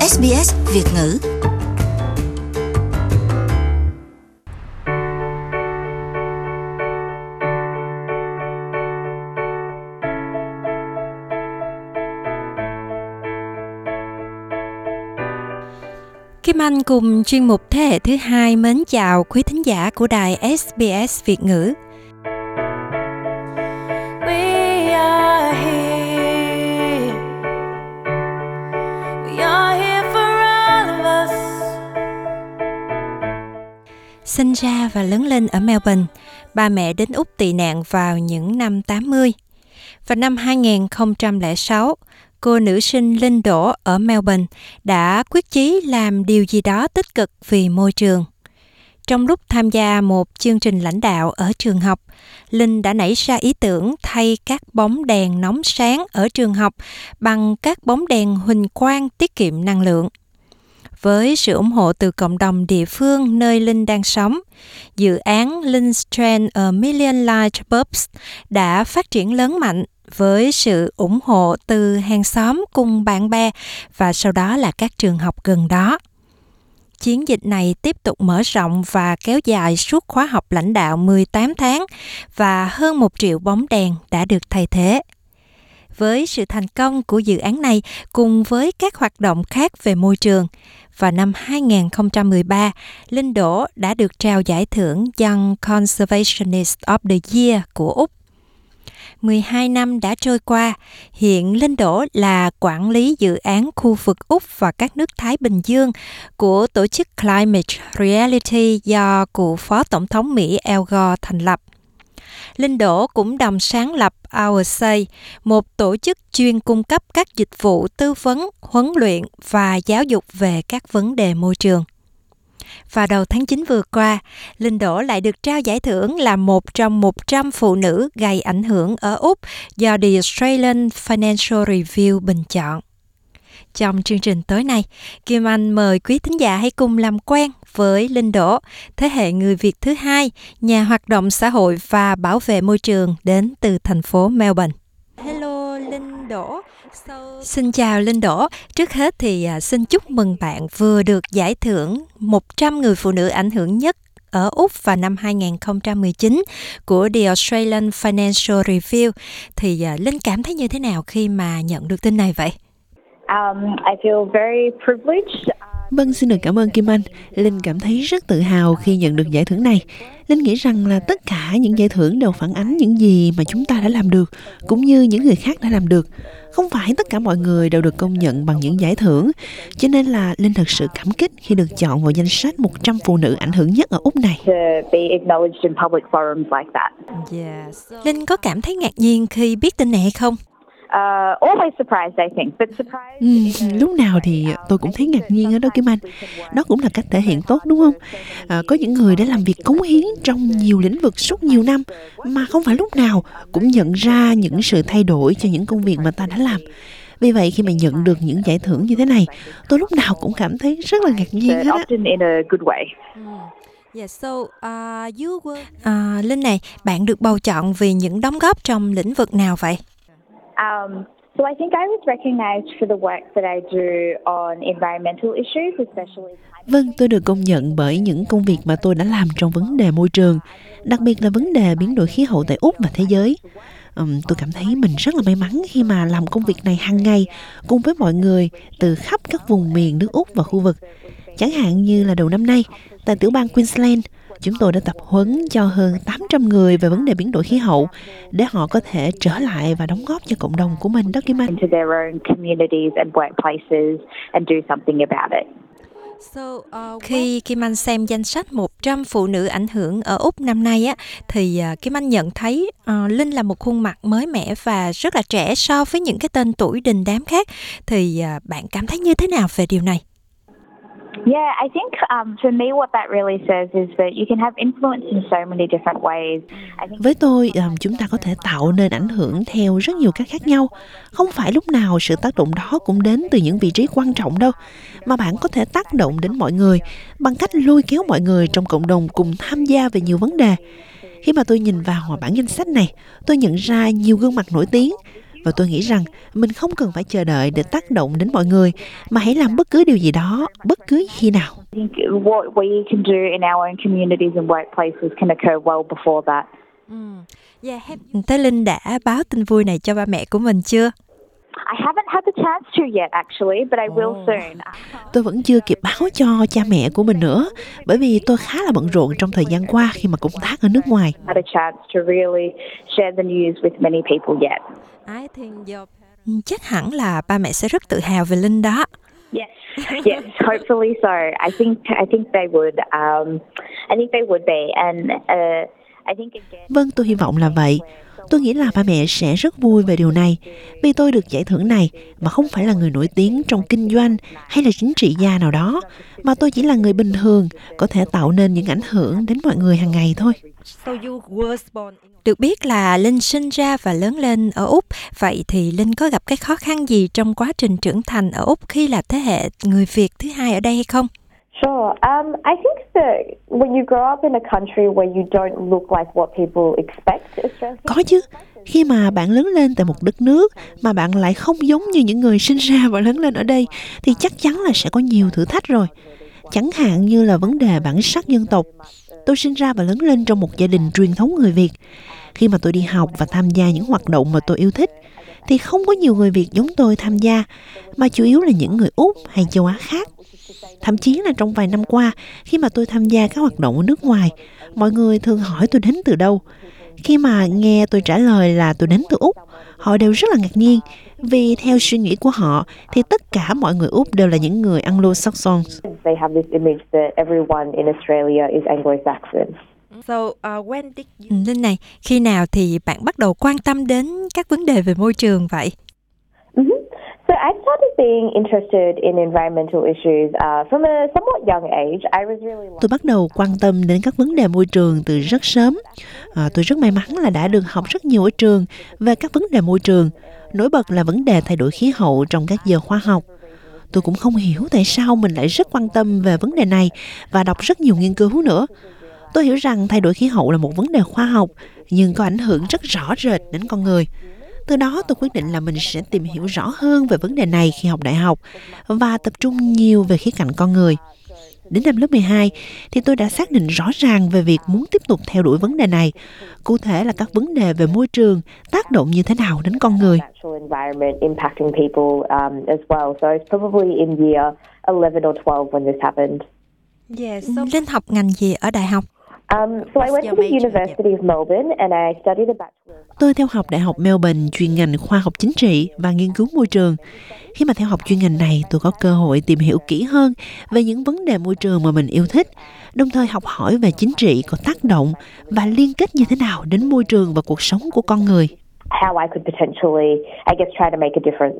SBS Việt ngữ. Kim Anh cùng chuyên mục Thế hệ thứ hai mến chào quý thính giả của đài SBS Việt ngữ. Sinh ra và lớn lên ở Melbourne, ba mẹ đến Úc tị nạn vào những năm 80. Vào năm 2006, cô nữ sinh Linh Đỗ ở Melbourne đã quyết chí làm điều gì đó tích cực vì môi trường. Trong lúc tham gia một chương trình lãnh đạo ở trường học, Linh đã nảy ra ý tưởng thay các bóng đèn nóng sáng ở trường học bằng các bóng đèn huỳnh quang tiết kiệm năng lượng. Với sự ủng hộ từ cộng đồng địa phương nơi Linh đang sống, dự án Lin's Trend A Million Light Bulbs đã phát triển lớn mạnh với sự ủng hộ từ hàng xóm cùng bạn bè và sau đó là các trường học gần đó. Chiến dịch này tiếp tục mở rộng và kéo dài suốt khóa học lãnh đạo 18 tháng và hơn 1 triệu bóng đèn đã được thay thế. Với sự thành công của dự án này cùng với các hoạt động khác về môi trường, vào năm 2013, Linh Đỗ đã được trao giải thưởng Young Conservationist of the Year của Úc. 12 năm đã trôi qua, hiện Linh Đỗ là quản lý dự án khu vực Úc và các nước Thái Bình Dương của tổ chức Climate Reality do cựu Phó Tổng thống Mỹ Al Gore thành lập. Linh Đỗ cũng đồng sáng lập Our Say, một tổ chức chuyên cung cấp các dịch vụ tư vấn, huấn luyện và giáo dục về các vấn đề môi trường. Vào đầu tháng 9 vừa qua, Linh Đỗ lại được trao giải thưởng là một trong 100 phụ nữ gây ảnh hưởng ở Úc do The Australian Financial Review bình chọn. Trong chương trình tối nay, Kim Anh mời quý thính giả hãy cùng làm quen với Linh Đỗ, thế hệ người Việt thứ hai, nhà hoạt động xã hội và bảo vệ môi trường đến từ thành phố Melbourne. Hello Linh Đỗ. Xin chào Linh Đỗ. Trước hết thì xin chúc mừng bạn vừa được giải thưởng 100 người phụ nữ ảnh hưởng nhất ở Úc vào năm 2019 của The Australian Financial Review. Thì Linh cảm thấy như thế nào khi mà nhận được tin này vậy? I feel very privileged. Vâng, xin được cảm ơn Kim Anh. Linh cảm thấy rất tự hào khi nhận được giải thưởng này. Linh nghĩ rằng là tất cả những giải thưởng đều phản ánh những gì mà chúng ta đã làm được, cũng như những người khác đã làm được. Không phải tất cả mọi người đều được công nhận bằng những giải thưởng. Cho nên là Linh thật sự cảm kích khi được chọn vào danh sách 100 phụ nữ ảnh hưởng nhất ở Úc này. Linh có cảm thấy ngạc nhiên khi biết tin này hay không? Always surprised, I think. But surprised lúc nào thì tôi cũng thấy ngạc nhiên ở đó Kim Anh. Đó cũng là cách thể hiện tốt đúng không? Có những người đã làm việc cống hiến trong nhiều lĩnh vực suốt nhiều năm mà không phải lúc nào cũng nhận ra những sự thay đổi cho những công việc mà ta đã làm. Vì vậy khi mà nhận được những giải thưởng như thế này, tôi lúc nào cũng cảm thấy rất là ngạc nhiên hết á. Linh này, bạn được bầu chọn vì những đóng góp trong lĩnh vực nào vậy? So I think I was recognized for the work that I do on environmental issues, especially. Vâng, tôi được công nhận bởi những công việc mà tôi đã làm trong vấn đề môi trường, đặc biệt là vấn đề biến đổi khí hậu tại Úc và thế giới. Tôi cảm thấy mình rất là may mắn khi mà làm công việc này hàng ngày cùng với mọi người từ khắp các vùng miền nước Úc và khu vực. Chẳng hạn như là đầu năm nay, tại tiểu bang Queensland, chúng tôi đã tập huấn cho hơn 800 người về vấn đề biến đổi khí hậu để họ có thể trở lại và đóng góp cho cộng đồng của mình đó Kim Anh. Khi Kim Anh xem danh sách 100 phụ nữ ảnh hưởng ở Úc năm nay á, thì Kim Anh nhận thấy Linh là một khuôn mặt mới mẻ và rất là trẻ so với những cái tên tuổi đình đám khác. Thì bạn cảm thấy như thế nào về điều này? Yeah, I think for me what that really says is that you can have influence in so many different ways. Với tôi, chúng ta có thể tạo nên ảnh hưởng theo rất nhiều cách khác nhau. Không phải lúc nào sự tác động đó cũng đến từ những vị trí quan trọng đâu, mà bạn có thể tác động đến mọi người bằng cách lôi kéo mọi người trong cộng đồng cùng tham gia về nhiều vấn đề. Khi mà tôi nhìn vào bảng danh sách này, tôi nhận ra nhiều gương mặt nổi tiếng. Và tôi nghĩ rằng mình không cần phải chờ đợi để tác động đến mọi người, mà hãy làm bất cứ điều gì đó, bất cứ khi nào. I think what we can do in our own communities and workplaces can occur well before that. Thế Linh đã báo tin vui này cho ba mẹ của mình chưa? I haven't had the chance to yet, actually, but I will soon. Tôi vẫn chưa kịp báo cho cha mẹ của mình nữa, bởi vì tôi khá là bận rộn trong thời gian qua khi mà công tác ở nước ngoài. Had a chance to really share the news with many people yet. Chắc hẳn là ba mẹ sẽ rất tự hào về Linh đó. Yes, hopefully so. I think they would. I think they would be, and I think again. Vâng, tôi hy vọng là vậy. Tôi nghĩ là ba mẹ sẽ rất vui về điều này, vì tôi được giải thưởng này mà không phải là người nổi tiếng trong kinh doanh hay là chính trị gia nào đó, mà tôi chỉ là người bình thường, có thể tạo nên những ảnh hưởng đến mọi người hàng ngày thôi. Được biết là Linh sinh ra và lớn lên ở Úc, vậy thì Linh có gặp cái khó khăn gì trong quá trình trưởng thành ở Úc khi là thế hệ người Việt thứ hai ở đây hay không? Sure. I think that when you grow up in a country where you don't look like what people expect Australia. Có chứ, khi mà bạn lớn lên tại một đất nước mà bạn lại không giống như những người sinh ra và lớn lên ở đây, thì chắc chắn là sẽ có nhiều thử thách rồi. Chẳng hạn như là vấn đề bản sắc dân tộc. Tôi sinh ra và lớn lên trong một gia đình truyền thống người Việt. Khi mà tôi đi học và tham gia những hoạt động mà tôi yêu thích, thì không có nhiều người Việt giống tôi tham gia, mà chủ yếu là những người Úc hay châu Á khác. Thậm chí là trong vài năm qua, khi mà tôi tham gia các hoạt động ở nước ngoài, mọi người thường hỏi tôi đến từ đâu. Khi mà nghe tôi trả lời là tôi đến từ Úc, họ đều rất là ngạc nhiên, vì theo suy nghĩ của họ thì tất cả mọi người Úc đều là những người Anglo-Saxon. They have this image that everyone in Australia is Anglo-Saxon. Linh này, khi nào thì bạn bắt đầu quan tâm đến các vấn đề về môi trường vậy? So I started being interested in environmental issues from a somewhat young age. I was really. Tôi bắt đầu quan tâm đến các vấn đề môi trường từ rất sớm. Tôi rất may mắn là đã được học rất nhiều ở trường về các vấn đề môi trường. Nổi bật là vấn đề thay đổi khí hậu trong các giờ khoa học. Tôi cũng không hiểu tại sao mình lại rất quan tâm về vấn đề này và đọc rất nhiều nghiên cứu nữa. Tôi hiểu rằng thay đổi khí hậu là một vấn đề khoa học, nhưng có ảnh hưởng rất rõ rệt đến con người. Từ đó tôi quyết định là mình sẽ tìm hiểu rõ hơn về vấn đề này khi học đại học và tập trung nhiều về khía cạnh con người. Đến năm lớp 12 thì tôi đã xác định rõ ràng về việc muốn tiếp tục theo đuổi vấn đề này. Cụ thể là các vấn đề về môi trường tác động như thế nào đến con người. Linh học ngành gì ở đại học? So I went to the University of Melbourne and I studied a bachelor's. Tôi theo học Đại học Melbourne chuyên ngành khoa học chính trị và nghiên cứu môi trường. Khi mà theo học chuyên ngành này, tôi có cơ hội tìm hiểu kỹ hơn về những vấn đề môi trường mà mình yêu thích, đồng thời học hỏi về chính trị có tác động và liên kết như thế nào đến môi trường và cuộc sống của con người. How I could potentially, I guess, try to make a difference.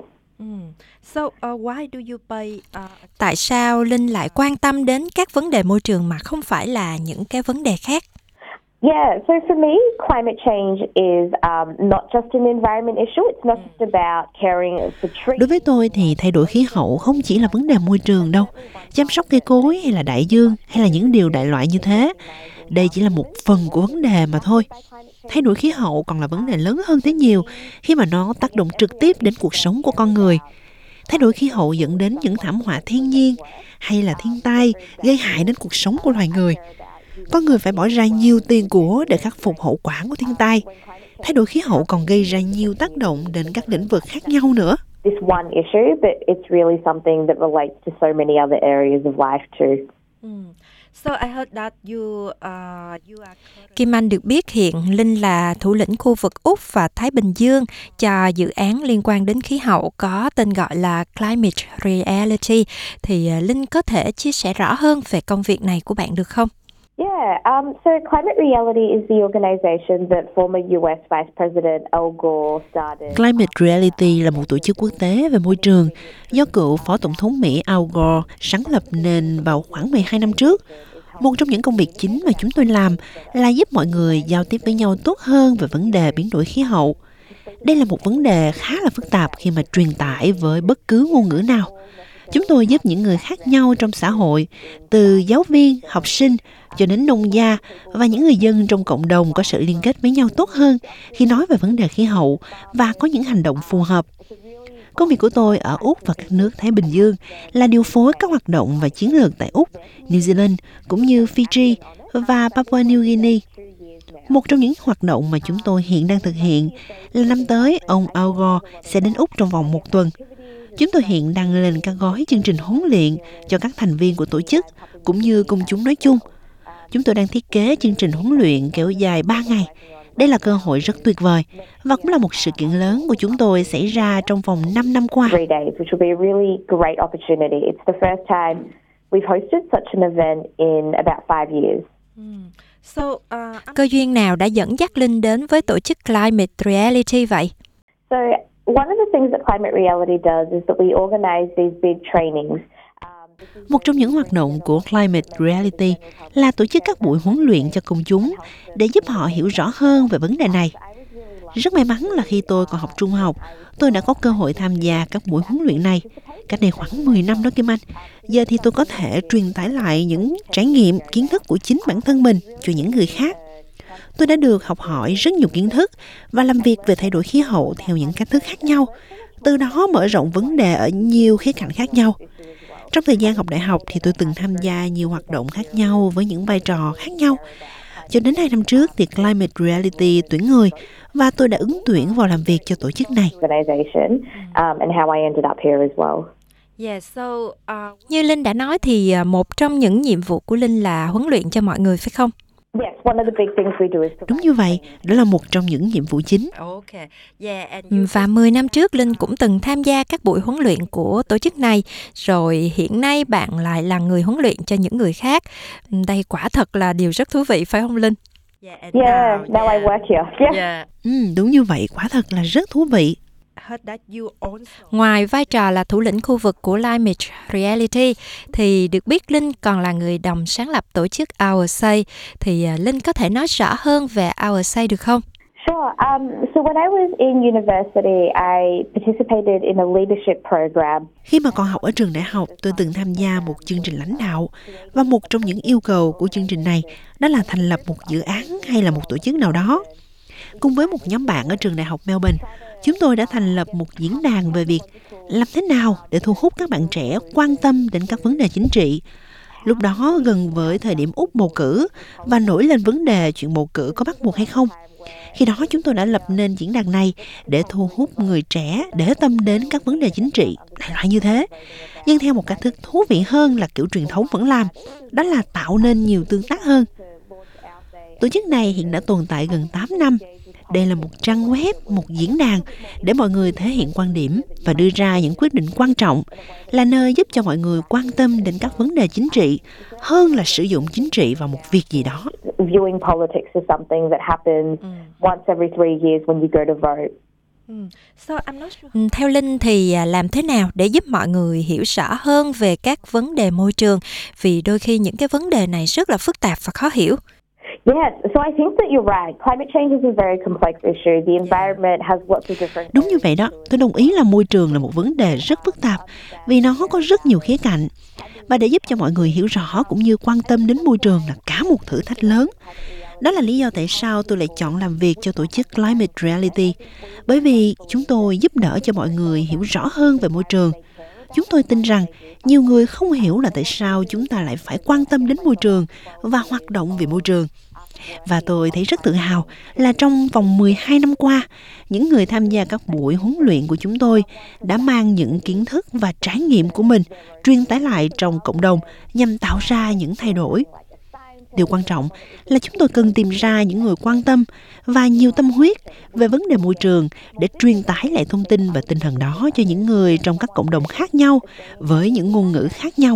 Tại sao Linh lại quan tâm đến các vấn đề môi trường mà không phải là những cái vấn đề khác? Yeah, so for me, climate change is not just an environment issue. It's not just about caring for trees. Đối với tôi thì thay đổi khí hậu không chỉ là vấn đề môi trường đâu. Chăm sóc cây cối hay là đại dương hay là những điều đại loại như thế. Đây chỉ là một phần của vấn đề mà thôi. Thay đổi khí hậu còn là vấn đề lớn hơn thế nhiều khi mà nó tác động trực tiếp đến cuộc sống của con người. Thay đổi khí hậu dẫn đến những thảm họa thiên nhiên hay là thiên tai gây hại đến cuộc sống của loài người. Con người phải bỏ ra nhiều tiền của để khắc phục hậu quả của thiên tai. Thay đổi khí hậu còn gây ra nhiều tác động đến các lĩnh vực khác nhau nữa. This one issue, but it's really something that relates to so many other areas of life too. So I heard that you are... Kim Anh được biết hiện Linh là thủ lĩnh khu vực Úc và Thái Bình Dương cho dự án liên quan đến khí hậu có tên gọi là Climate Reality. Thì Linh có thể chia sẻ rõ hơn về công việc này của bạn được không? Yeah, so Climate Reality is the organization that former US Vice President Al Gore started. Climate Reality là một tổ chức quốc tế về môi trường do cựu Phó Tổng thống Mỹ Al Gore sáng lập nên vào khoảng 12 năm trước. Một trong những công việc chính mà chúng tôi làm là giúp mọi người giao tiếp với nhau tốt hơn về vấn đề biến đổi khí hậu. Đây là một vấn đề khá là phức tạp khi mà truyền tải với bất cứ ngôn ngữ nào. Chúng tôi giúp những người khác nhau trong xã hội, từ giáo viên, học sinh cho đến nông gia và những người dân trong cộng đồng có sự liên kết với nhau tốt hơn khi nói về vấn đề khí hậu và có những hành động phù hợp. Công việc của tôi ở Úc và các nước Thái Bình Dương là điều phối các hoạt động và chiến lược tại Úc, New Zealand cũng như Fiji và Papua New Guinea. Một trong những hoạt động mà chúng tôi hiện đang thực hiện là năm tới ông Al Gore sẽ đến Úc trong vòng 1 tuần. Chúng tôi hiện đang lên các gói chương trình huấn luyện cho các thành viên của tổ chức cũng như công chúng nói chung. Chúng tôi đang thiết kế chương trình huấn luyện kéo dài 3 ngày. Đây là cơ hội rất tuyệt vời và cũng là một sự kiện lớn của chúng tôi xảy ra trong vòng 5 năm qua. Cơ duyên nào đã dẫn dắt Linh đến với tổ chức Climate Reality vậy? One of the things that Climate Reality does is that we organize these big trainings. Một trong những hoạt động của Climate Reality là tổ chức các buổi huấn luyện cho công chúng để giúp họ hiểu rõ hơn về vấn đề này. Rất may mắn là khi tôi còn học trung học, tôi đã có cơ hội tham gia các buổi huấn luyện này. Cách đây khoảng 10 năm đó Kim Anh. Giờ thì tôi có thể truyền tải lại những trải nghiệm, kiến thức của chính bản thân mình cho những người khác. Tôi đã được học hỏi rất nhiều kiến thức và làm việc về thay đổi khí hậu theo những cách thức khác nhau, từ đó mở rộng vấn đề ở nhiều khía cạnh khác nhau. Trong thời gian học đại học thì tôi từng tham gia nhiều hoạt động khác nhau với những vai trò khác nhau. Cho đến 2 năm trước thì Climate Reality tuyển người và tôi đã ứng tuyển vào làm việc cho tổ chức này. Như Linh đã nói thì một trong những nhiệm vụ của Linh là huấn luyện cho mọi người phải không? Đúng như vậy, đó là một trong những nhiệm vụ chính. Và 10 năm trước Linh cũng từng tham gia các buổi huấn luyện của tổ chức này, rồi hiện nay bạn lại là người huấn luyện cho những người khác. Đây quả thật là điều rất thú vị phải không Linh? Now I work here. Đúng như vậy, quả thật là rất thú vị. Ngoài vai trò là thủ lĩnh khu vực của Climate Reality, thì được biết Linh còn là người đồng sáng lập tổ chức Our Say. Thì Linh có thể nói rõ hơn về Our Say được không? Sure. So when I was in university, I participated in a leadership program. Khi mà còn học ở trường đại học, tôi từng tham gia một chương trình lãnh đạo. Và một trong những yêu cầu của chương trình này đó là thành lập một dự án hay là một tổ chức nào đó. Cùng với một nhóm bạn ở trường đại học Melbourne, chúng tôi đã thành lập một diễn đàn về việc làm thế nào để thu hút các bạn trẻ quan tâm đến các vấn đề chính trị. Lúc đó gần với thời điểm Úc bầu cử và nổi lên vấn đề chuyện bầu cử có bắt buộc hay không. Khi đó chúng tôi đã lập nên diễn đàn này để thu hút người trẻ để tâm đến các vấn đề chính trị, đại loại như thế. Nhưng theo một cách thức thú vị hơn là kiểu truyền thống vẫn làm, đó là tạo nên nhiều tương tác hơn. Tổ chức này hiện đã tồn tại gần 8 năm. Đây là một trang web, một diễn đàn để mọi người thể hiện quan điểm và đưa ra những quyết định quan trọng, là nơi giúp cho mọi người quan tâm đến các vấn đề chính trị hơn là sử dụng chính trị vào một việc gì đó. Viewing politics as something that happens once every 3 years when you go to vote. Theo Linh thì làm thế nào để giúp mọi người hiểu rõ hơn về các vấn đề môi trường? Vì đôi khi những cái vấn đề này rất là phức tạp và khó hiểu. Yes, so I think that you're right. Climate change is a very complex issue. The environment has lots of different. Đúng như vậy đó, tôi đồng ý là môi trường là một vấn đề rất phức tạp vì nó có rất nhiều khía cạnh. Và để giúp cho mọi người hiểu rõ cũng như quan tâm đến môi trường là cả một thử thách lớn. Đó là lý do tại sao tôi lại chọn làm việc cho tổ chức Climate Reality. Bởi vì chúng tôi giúp đỡ cho mọi người hiểu rõ hơn về môi trường. Chúng tôi tin rằng nhiều người không hiểu là tại sao chúng ta lại phải quan tâm đến môi trường và hoạt động vì môi trường. Và tôi thấy rất tự hào là trong vòng 12 năm qua, những người tham gia các buổi huấn luyện của chúng tôi đã mang những kiến thức và trải nghiệm của mình truyền tải lại trong cộng đồng nhằm tạo ra những thay đổi. Điều quan trọng là chúng tôi cần tìm ra những người quan tâm và nhiều tâm huyết về vấn đề môi trường để truyền tải lại thông tin và tinh thần đó cho những người trong các cộng đồng khác nhau với những ngôn ngữ khác nhau.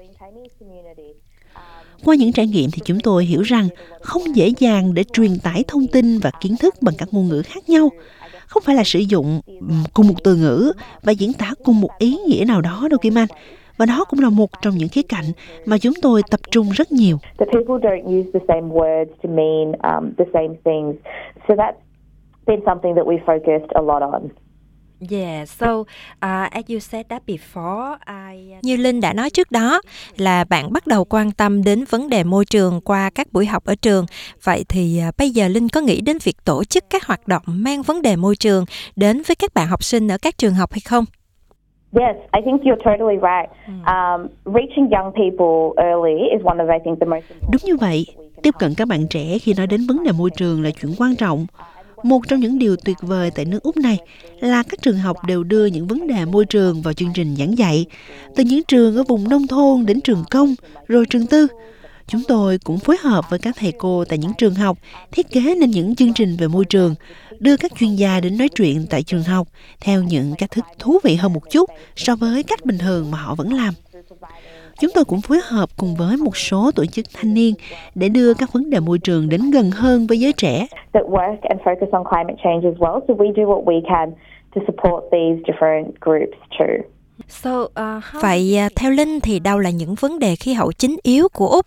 Qua những trải nghiệm thì chúng tôi hiểu rằng không dễ dàng để truyền tải thông tin và kiến thức bằng các ngôn ngữ khác nhau. Không phải là sử dụng cùng một từ ngữ và diễn tả cùng một ý nghĩa nào đó đâu Kim Anh. Và đó cũng là một trong những khía cạnh mà chúng tôi tập trung rất nhiều. The people don't use the same words to mean the same things. So that's been something that we focused a lot on. Yeah, so as you said that before, Như Linh đã nói trước đó là bạn bắt đầu quan tâm đến vấn đề môi trường qua các buổi học ở trường. Vậy thì bây giờ Linh có nghĩ đến việc tổ chức các hoạt động mang vấn đề môi trường đến với các bạn học sinh ở các trường học hay không? Yes, I think you're totally right. Reaching young people early is one of, I think, the most important. Đúng như vậy, tiếp cận các bạn trẻ khi nói đến vấn đề môi trường là chuyện quan trọng. Một trong những điều tuyệt vời tại nước Úc này là các trường học đều đưa những vấn đề môi trường vào chương trình giảng dạy. Từ những trường ở vùng nông thôn đến trường công, rồi trường tư. Chúng tôi cũng phối hợp với các thầy cô tại những trường học thiết kế nên những chương trình về môi trường, đưa các chuyên gia đến nói chuyện tại trường học theo những cách thức thú vị hơn một chút so với cách bình thường mà họ vẫn làm. Chúng tôi cũng phối hợp cùng với một số tổ chức thanh niên để đưa các vấn đề môi trường đến gần hơn với giới trẻ. That work and focus on climate change as well. So we do what we can to support these different groups too. Vậy theo Linh thì đâu là những vấn đề khí hậu chính yếu của Úc?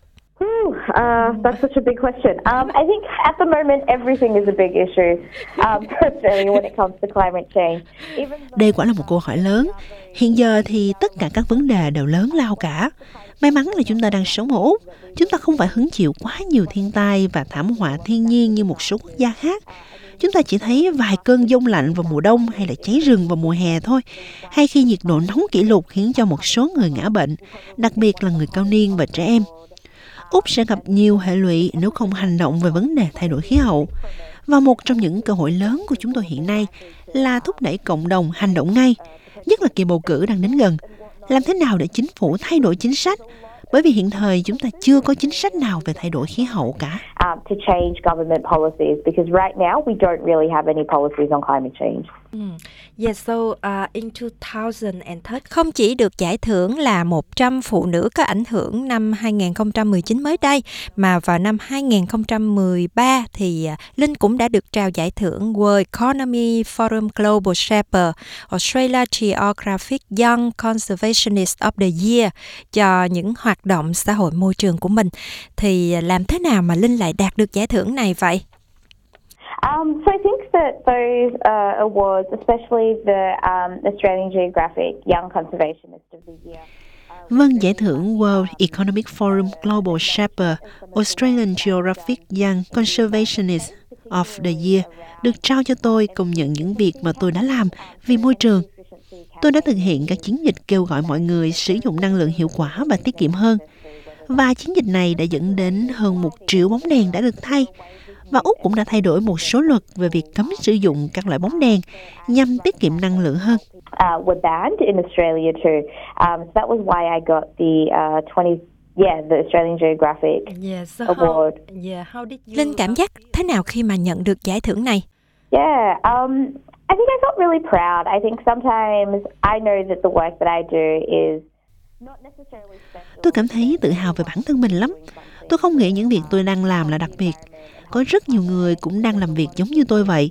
That's such a big question. I think at the moment everything is a big issue for Australia when it comes to climate change. Đây quả là một câu hỏi lớn. Hiện giờ thì tất cả các vấn đề đều lớn lao cả. May mắn là chúng ta đang sống ở Úc. Chúng ta không phải hứng chịu quá nhiều thiên tai và thảm họa thiên nhiên như một số quốc gia khác. Chúng ta chỉ thấy vài cơn giông lạnh vào mùa đông hay là cháy rừng vào mùa hè thôi. Hay khi nhiệt độ nóng kỷ lục khiến cho một số người ngã bệnh, đặc biệt là người cao niên và trẻ em. Úc sẽ gặp nhiều hệ lụy nếu không hành động về vấn đề thay đổi khí hậu. Và một trong những cơ hội lớn của chúng tôi hiện nay là thúc đẩy cộng đồng hành động ngay, nhất là kỳ bầu cử đang đến gần. Làm thế nào để chính phủ thay đổi chính sách? Bởi vì hiện thời chúng ta chưa có chính sách nào về thay đổi khí hậu cả. To change government policies, because right now we don't really have any policies on climate change. Yes, so in 2030, không chỉ được giải thưởng là 100 phụ nữ có ảnh hưởng năm 2019 mới đây, mà vào năm 2013 thì Linh cũng đã được trao giải thưởng World Economy Forum Global Shaper Australia Geographic Young Conservationist of the Year cho những hoạt động xã hội môi trường của mình. Thì làm thế nào mà Linh lại đạt được giải thưởng này vậy? So I think that those awards, especially the Australian Geographic Young Conservationist of the Year. Vâng, giải thưởng World Economic Forum Global Shaper Australian Geographic Young Conservationist of the Year được trao cho tôi công nhận những việc mà tôi đã làm vì môi trường. Tôi đã thực hiện các chiến dịch kêu gọi mọi người sử dụng năng lượng hiệu quả và tiết kiệm hơn. Và chiến dịch này đã dẫn đến hơn 1 triệu bóng đèn đã được thay. Và Úc cũng đã thay đổi một số luật về việc cấm sử dụng các loại bóng đèn nhằm tiết kiệm năng lượng hơn. Were banned in Australia too. So that was why I got the Australian Geographic Award. Linh cảm giác thế nào khi mà nhận được giải thưởng này? Yeah, I think I felt really proud. I think sometimes I know that the work that I do is not necessarily special. Tôi cảm thấy tự hào về bản thân mình lắm. Tôi không nghĩ những việc tôi đang làm là đặc biệt. Có rất nhiều người cũng đang làm việc giống như tôi vậy.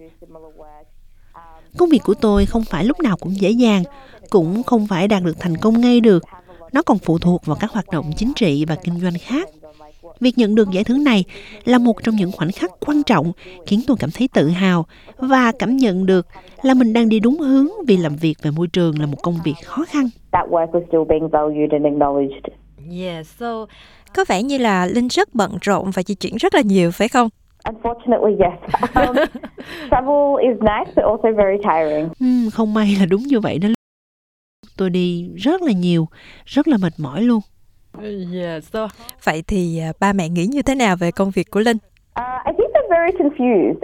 Công việc của tôi không phải lúc nào cũng dễ dàng, cũng không phải đạt được thành công ngay được. Nó còn phụ thuộc vào các hoạt động chính trị và kinh doanh khác. Việc nhận được giải thưởng này là một trong những khoảnh khắc quan trọng khiến tôi cảm thấy tự hào và cảm nhận được là mình đang đi đúng hướng vì làm việc về môi trường là một công việc khó khăn. That work was still being valued and acknowledged. Yeah, so có vẻ như là Linh rất bận rộn và di chuyển rất là nhiều, phải không? Unfortunately, yes. Travel is nice, but also very tiring. Không may là đúng như vậy đó. Tôi đi rất là nhiều, rất là mệt mỏi luôn. Yeah, so vậy thì ba mẹ nghĩ như thế nào về công việc của Linh? I think they're very confused.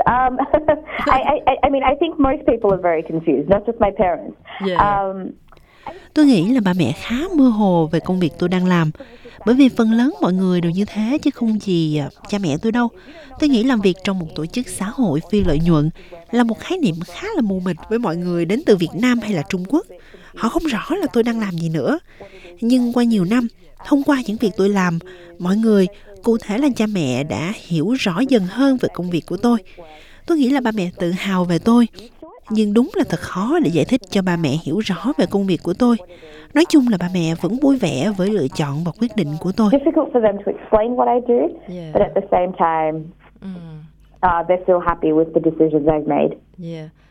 I mean, I think most people are very confused, not just my parents. Yeah. Tôi nghĩ là ba mẹ khá mơ hồ về công việc tôi đang làm. Bởi vì phần lớn mọi người đều như thế chứ không chỉ cha mẹ tôi đâu. Tôi nghĩ làm việc trong một tổ chức xã hội phi lợi nhuận là một khái niệm khá là mù mịt với mọi người đến từ Việt Nam hay là Trung Quốc. Họ không rõ là tôi đang làm gì nữa. Nhưng qua nhiều năm, thông qua những việc tôi làm, mọi người, cụ thể là cha mẹ đã hiểu rõ dần hơn về công việc của tôi. Tôi nghĩ là ba mẹ tự hào về tôi. Nhưng đúng là thật khó để giải thích cho ba mẹ hiểu rõ về công việc của tôi. Nói chung là ba mẹ vẫn vui vẻ với lựa chọn và quyết định của tôi. Difficult for them to explain what I do, but at the same time, they're still happy with the decisions I've made. Yeah.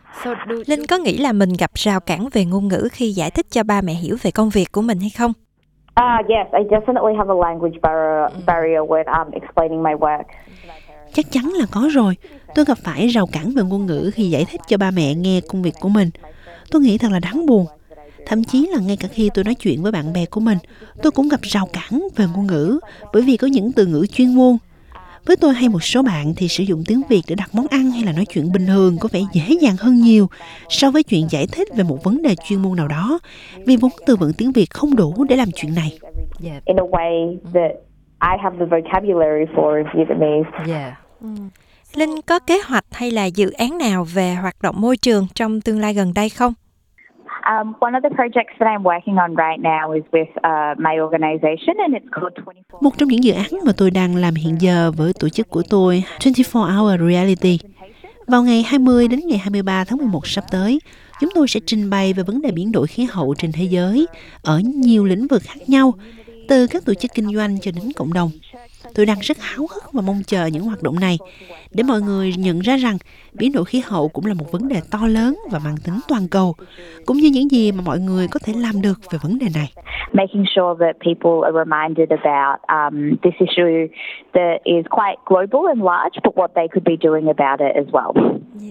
Linh có nghĩ là mình gặp rào cản về ngôn ngữ khi giải thích cho ba mẹ hiểu về công việc của mình hay không? Yes, I definitely have a language barrier when explaining my work. Chắc chắn là có rồi. Tôi gặp phải rào cản về ngôn ngữ khi giải thích cho ba mẹ nghe công việc của mình. Tôi nghĩ thật là đáng buồn. Thậm chí là ngay cả khi tôi nói chuyện với bạn bè của mình, tôi cũng gặp rào cản về ngôn ngữ bởi vì có những từ ngữ chuyên môn. Với tôi hay một số bạn thì sử dụng tiếng Việt để đặt món ăn hay là nói chuyện bình thường có vẻ dễ dàng hơn nhiều so với chuyện giải thích về một vấn đề chuyên môn nào đó, vì vốn từ vựng tiếng Việt không đủ để làm chuyện này. In a way that I have the vocabulary for Vietnamese. Linh có kế hoạch hay là dự án nào về hoạt động môi trường trong tương lai gần đây không? One of the projects that I'm working on right now is with my organization and it's called 24. Một trong những dự án mà tôi đang làm hiện giờ với tổ chức của tôi, 24 Hour Reality. Vào ngày 20 đến ngày 23 tháng 11 sắp tới, chúng tôi sẽ trình bày về vấn đề biến đổi khí hậu trên thế giới ở nhiều lĩnh vực khác nhau, từ các tổ chức kinh doanh cho đến cộng đồng. Tôi đang rất háo hức và mong chờ những hoạt động này để mọi người nhận ra rằng biến đổi khí hậu cũng là một vấn đề to lớn và mang tính toàn cầu, cũng như những gì mà mọi người có thể làm được về vấn đề này. Making sure that people are reminded about this issue that is quite global and large, but what they could be doing about it as well.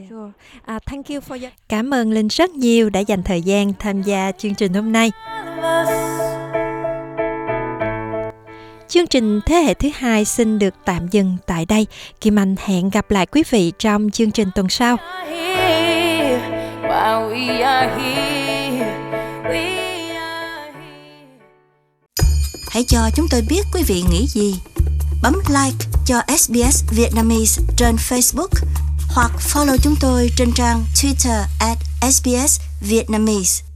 Cảm ơn Linh rất nhiều đã dành thời gian tham gia chương trình hôm nay. Chương trình Thế hệ thứ hai xin được tạm dừng tại đây. Kim Anh hẹn gặp lại quý vị trong chương trình tuần sau. Hãy cho chúng tôi biết quý vị nghĩ gì. Bấm like cho SBS Vietnamese trên Facebook hoặc follow chúng tôi trên trang Twitter @SBS Vietnamese.